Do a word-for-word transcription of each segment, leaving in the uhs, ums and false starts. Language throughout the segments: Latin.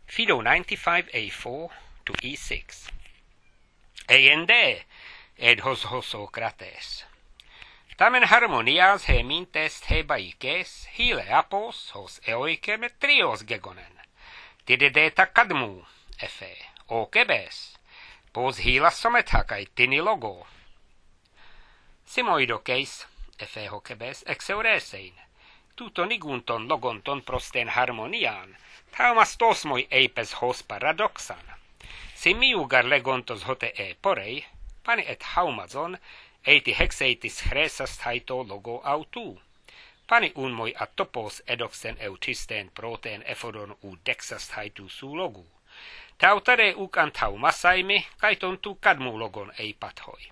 Fido ninety-five A four to E six. Eiende, ed hos hosokrates. Tamen harmonias he mintes he baikes, hile apos hos eoike metrios gegonen. Tidedeta kadmu, efe, o kebes, pos hila somethakai tini logo. Simoidokeis, efe ho kebes, exeuresein, tuton igunton logonton prosten harmonian, taumas tosmoi eipes hos paradoxan. Simiugar legontos hote e porei, pani et haumazon, eiti hexeitis chresas taito logo autu. Pani unmoi atopos edoxen eutisten proteen efodon u dexas taitu su logu. Tautare uk antau masaimi, kaiton tu kadmu logon ei pathoi.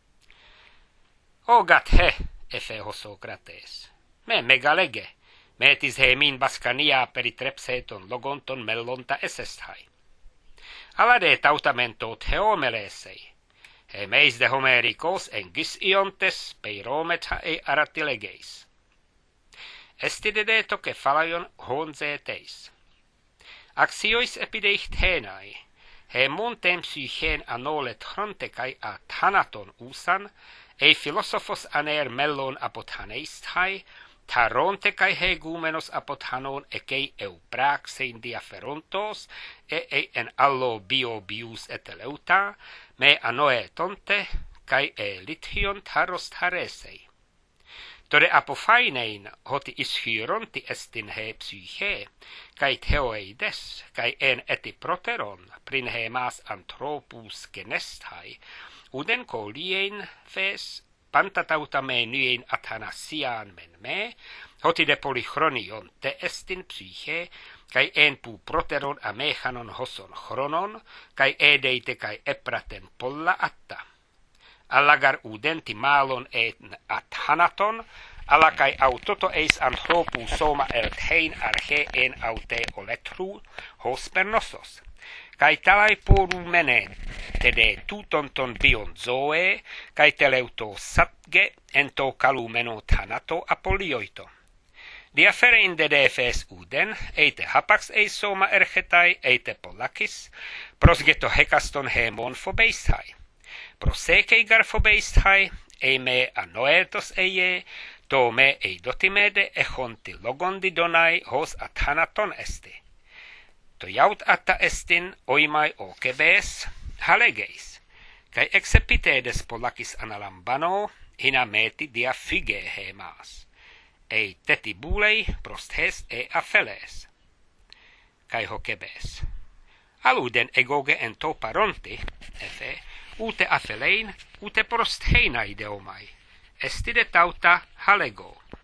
O gat he, efe hosokrates. Me megalege, metis he min baskania peritrepseton logonton mellonta esesthai. Alade tautamentot heomelesei. He meis de homericos en gis iontes peirometha e aratilegeis. Estidede toke phalajon honzeteis. Axiois epideicht henai, he montem psychen anolet chrontekai a thanaton usan, e philosophos aner mellon apothaneisthai, tarontekai he gumenos apothanon ekei eupraxein diaferontos, e e en allo bio bius eteleuta, me anoe tonte, kai e lithion taros taresei. Tore apofainein hoti ishyronti estin he psyche, kai theoeides, kai en eti proteron, prin he mas anthropus genesthai, uden koliein fes, pantatauta me nyen athanasian men me, hoti de polychronion te estin psyche, kai en pu proteron amechanon hoson chronon, kai edeite kai epraten polla atta. Allagar udenti malon en athanaton, alla kai autoto eis anthropu soma elthein arche en aute oletru hos pernosos. Kai talai poru mene, tede tutonton bion zoe, kai teleuto satge ento kalumeno thanato apolioito. Diaferein de defes uden, eite hapax eis soma erchetai, eite polakis, prosgeto hekaston hemon fobeisthai. Prosekei garfobeisthai, ei me anoetos eie, to me eidotimede echonti logondi donai hos athanaton esti. To jaut atta estin oimai o kebes, halegeis, kai exepitedes polakis analambano, hina meti dia fige hemas. Ei tetibulei prosthes e afeles. Kai ho kebes. Aluden egoge en to paronti, efe, ute afelein, ute prostheina ideomai. Estide tauta halego.